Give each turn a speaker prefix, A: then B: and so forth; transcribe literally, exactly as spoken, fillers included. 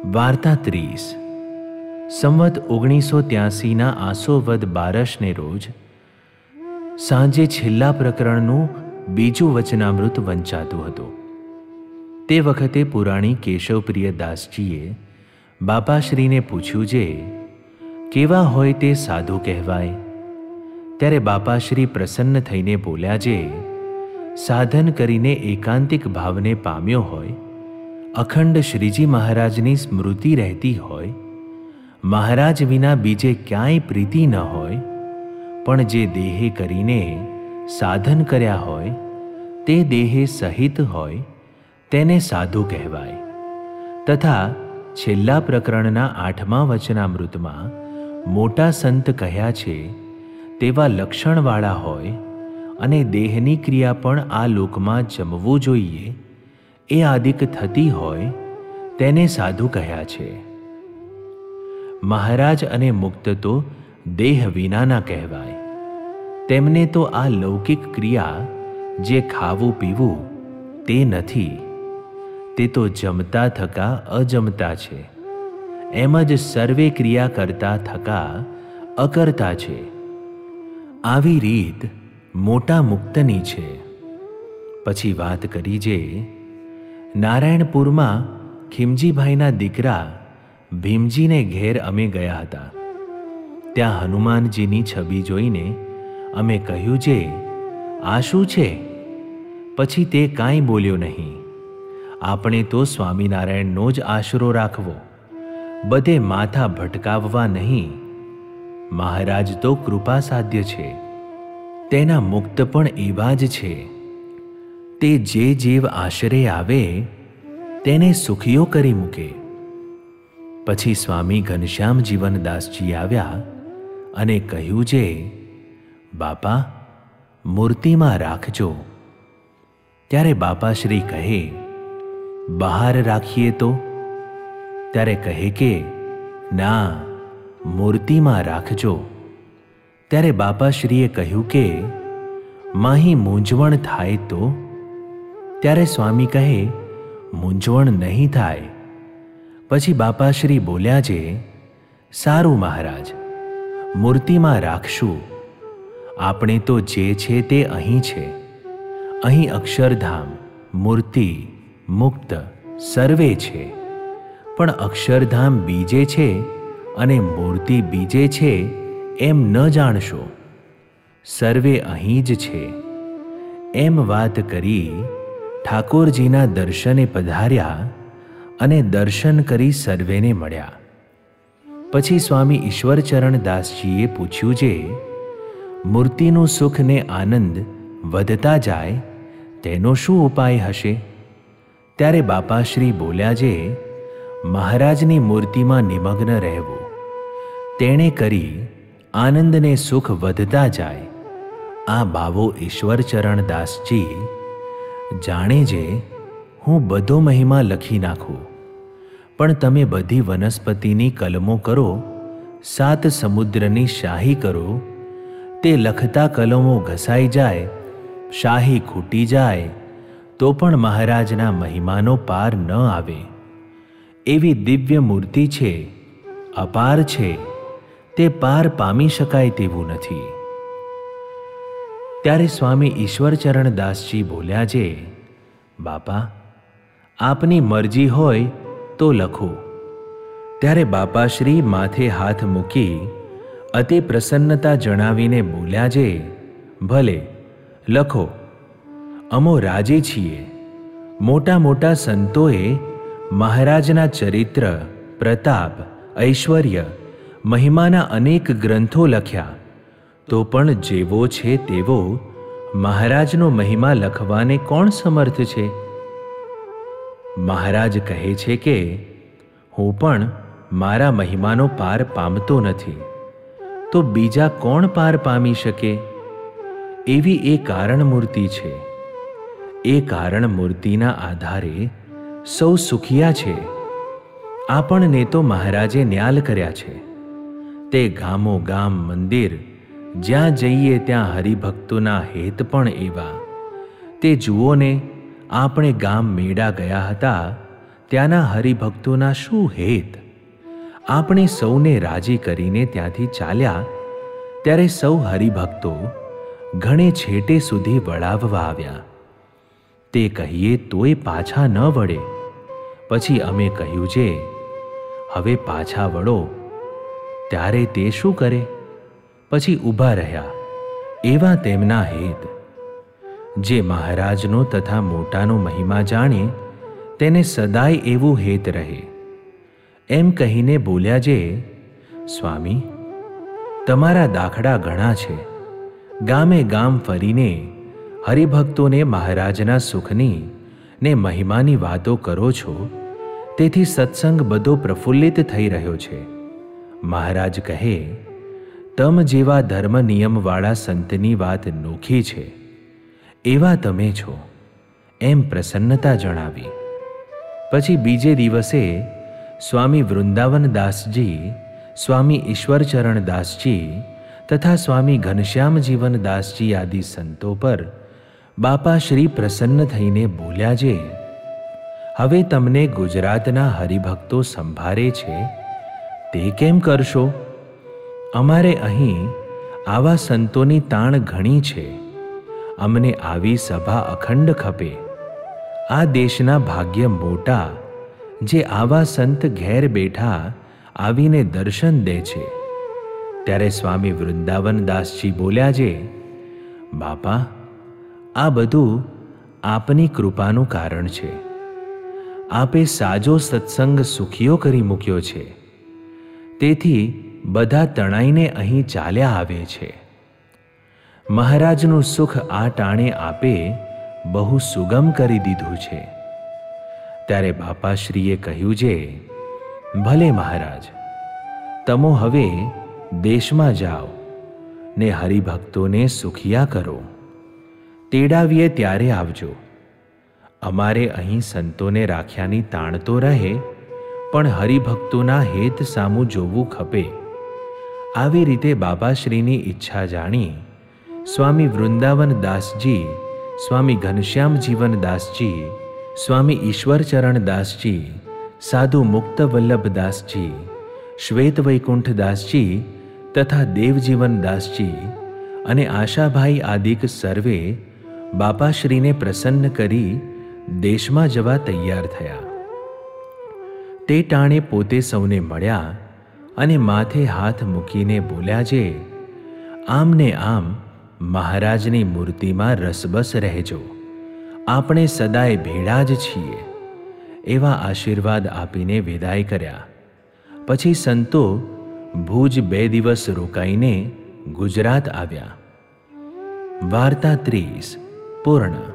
A: વાર્તા ત્રીસ. સંવત ઓગણીસો ત્યાસીના આસો વદ બારસને રોજ સાંજે છેલ્લા પ્રકરણનું બીજું વચનામૃત વંચાતું હતું. તે વખતે પુરાણી કેશવપ્રિય દાસજીએ બાપાશ્રીને પૂછ્યું જે કેવા હોય તે સાધુ કહેવાય. ત્યારે બાપાશ્રી પ્રસન્ન થઈને બોલ્યા જે સાધન કરીને એકાંતિક ભાવને પામ્યો હોય, અખંડ શ્રીજી મહારાજની સ્મૃતિ રહેતી હોય, મહારાજ વિના બીજે ક્યાંય પ્રીતિ ન હોય, પણ જે દેહે કરીને સાધન કર્યા હોય તે દેહે સહિત હોય તેને સાધુ કહેવાય. તથા છેલ્લા પ્રકરણના આઠમા વચનામૃતમાં મોટા સંત કહ્યા છે તેવા લક્ષણવાળા હોય અને દેહની ક્રિયા પણ આ લોકમાં જમવું જોઈએ એ આદિક થતી હોય તેને સાધુ કહ્યા છે. મહારાજ અને મુક્ત તો દેહ વિનાના કહેવાય. તેમને તો આ લૌકિક ક્રિયા જે ખાવું પીવું તે નથી, તે તો જમતા થકા અજમતા છે. એમ જ સર્વે ક્રિયા કરતા થકા અકર્તા છે. આવી રીત મોટા મુક્તની છે. પછી વાત કરી જે નારાયણપુરમાં ખીમજીભાઈના દીકરા ભીમજીને ઘેર અમે ગયા હતા. ત્યાં હનુમાનજીની છબી જોઈને અમે કહ્યું જે આ શું છે? પછી તે કાંઈ બોલ્યો નહીં. આપણે તો સ્વામિનારાયણનો જ આશરો રાખવો, બધે માથા ભટકાવવા નહીં. મહારાજ તો કૃપા સાધ્ય છે, તેના મુક્ત પણ એવા જ છે. તે જે જીવ આશરે આવે તેને સુખીઓ કરી મૂકે. પછી સ્વામી ઘનશ્યામ જીવનદાસજી આવ્યા અને કહ્યું જે બાપા મૂર્તિમાં રાખજો. ત્યારે બાપાશ્રી કહે બહાર રાખીએ તો? ત્યારે કહે કે ના, મૂર્તિમાં રાખજો. ત્યારે બાપાશ્રીએ કહ્યું કે માહી મૂંઝવણ થાય તો? ત્યારે સ્વામી કહે મૂંઝવણ નહીં થાય. પછી બાપાશ્રી બોલ્યા જે સારું મહારાજ, મૂર્તિમાં રાખશું. આપણે તો જે છે તે અહીં છે. અહીં અક્ષરધામ, મૂર્તિ, મુક્ત સર્વે છે. પણ અક્ષરધામ બીજે છે અને મૂર્તિ બીજે છે એમ ન જાણશો. સર્વે અહીં જ છે. એમ વાત કરી ઠાકોરજીના દર્શને પધાર્યા અને દર્શન કરી સર્વેને મળ્યા. પછી સ્વામી ઈશ્વરચરણ દાસજીએ પૂછ્યું જે મૂર્તિનું સુખ ને આનંદ વધતા જાય તેનો શું ઉપાય હશે? ત્યારે બાપાશ્રી બોલ્યા જે મહારાજની મૂર્તિમાં નિમગ્ન રહેવું, તેણે કરી આનંદને સુખ વધતા જાય. આ બાવો ઈશ્વરચરણ દાસજી જાણે જે હું બધો મહિમા લખી નાખું, પણ તમે બધી વનસ્પતિની કલમો કરો, સાત સમુદ્રની શાહી કરો, તે લખતા કલમો ઘસાઈ જાય, શાહી ખૂટી જાય તો પણ મહારાજના મહિમાનો પાર ન આવે. એવી દિવ્ય મૂર્તિ છે, અપાર છે, તે પાર પામી શકાય તેવું નથી. ત્યારે સ્વામી ઈશ્વરચરણ દાસજી બોલ્યા જે બાપા આપની મરજી હોય તો લખો. ત્યારે બાપાશ્રી માથે હાથ મૂકી અતિ પ્રસન્નતા જણાવીને બોલ્યા જે ભલે લખો, અમો રાજી છીએ. મોટા મોટા સંતોએ મહારાજના ચરિત્ર, પ્રતાપ, ઐશ્વર્ય, મહિમાના અનેક ગ્રંથો લખ્યા, તો પણ જેવો છે તેવો મહારાજનો મહિમા લખવાને કોણ સમર્થ છે? મહારાજ કહે છે કે હું પણ મારા મહિમાનો પાર પામતો નથી, તો બીજા કોણ પાર પામી શકે? એવી એ કારણ મૂર્તિ છે. એ કારણ મૂર્તિના આધારે સૌ સુખિયા છે. આપણને તો મહારાજે ન્યાલ કર્યા છે. તે ગામો ગામ, મંદિર જ્યાં જઈએ ત્યાં હરિભક્તોના હેત પણ એવા. તે જુઓ ને, આપણે ગામ મેળા ગયા હતા ત્યાંના હરિભક્તોના શું હેત? આપણે સૌને રાજી કરીને ત્યાંથી ચાલ્યા ત્યારે સૌ હરિભક્તો ઘણે છેટે સુધી વળાવવા આવ્યા. તે કહીએ તોય પાછા ન વળે. પછી અમે કહ્યું છે, હવે પાછા વળો. ત્યારે તે શું કરે? પછી ઊભા રહ્યા. એવા તેમના હેત. જે મહારાજનો તથા મોટાનો મહિમા જાણે તેને સદાય એવું હેત રહે. એમ કહીને બોલ્યા જે, સ્વામી, તમારા દાખલા ઘણા છે. ગામે ગામ ફરીને હરિભક્તોને મહારાજના સુખની ને મહિમાની વાતો કરો છો, તેથી સત્સંગ બધો પ્રફુલ્લિત થઈ રહ્યો છે. મહારાજ કહે, તમ જેવા ધર્મ નિયમવાળા સંતની વાત નોખી છે, એવા તમે છો. એમ પ્રસન્નતા જણાવી. પછી બીજે દિવસે સ્વામી વૃંદાવનદાસજી, સ્વામી ઈશ્વરચરણદાસજી તથા સ્વામી ઘનશ્યામજીવનદાસજી આદિ સંતો પર બાપા શ્રી પ્રસન્ન થઈને બોલ્યા જે, હવે તમને ગુજરાતના હરિભક્તો સંભાળે છે તે કેમ કરશો? અમારે અહીં આવા સંતોની તાણ ઘણી છે. અમને આવી સભા અખંડ ખપે. આ દેશના ભાગ્ય મોટા જે આવા સંત ઘેર બેઠા આવીને દર્શન દે છે. ત્યારે સ્વામી વૃંદાવનદાસજી બોલ્યા જે, બાપા, આ બધું આપની કૃપાનું કારણ છે. આપે સાજો સત્સંગ સુખીઓ કરી મૂક્યો છે, તેથી બધા તણાઈને અહીં ચાલ્યા આવે છે. મહારાજનું સુખ આ ટાણે આપે બહુ સુગમ કરી દીધું છે. ત્યારે બાપાશ્રીએ કહ્યું જે, ભલે મહારાજ, તમો હવે દેશમાં જાઓ ને હરિભક્તોને સુખિયા કરો. તેડાવીએ ત્યારે આવજો. અમારે અહીં સંતોને રાખ્યાની તાણ તો રહે, પણ હરિભક્તોના હેત સામું જોવું ખપે. આવી રીતે બાપાશ્રીની ઈચ્છા જાણી સ્વામી વૃંદાવનદાસજી, સ્વામી ઘનશ્યામજીવનદાસજી, સ્વામી ઈશ્વરચરણદાસજી, સાધુ મુક્તવલ્લભદાસજી, શ્વેત વૈકુંઠદાસજી તથા દેવજીવનદાસજી અને આશાભાઈ આદિક સર્વે બાપાશ્રીને પ્રસન્ન કરી દેશમાં જવા તૈયાર થયા. તે ટાણે પોતે સૌને મળ્યા અને માથે હાથ મૂકીને બોલ્યા જે, આમ ને આમ મહારાજની મૂર્તિમાં રસબસ રહેજો. આપણે સદાય ભેળા જ છીએ. એવા આશીર્વાદ આપીને વિદાય કર્યા. પછી સંતો ભુજ બે દિવસ રોકાઈને ગુજરાત આવ્યા. વાર્તા ત્રીસ પૂર્ણ.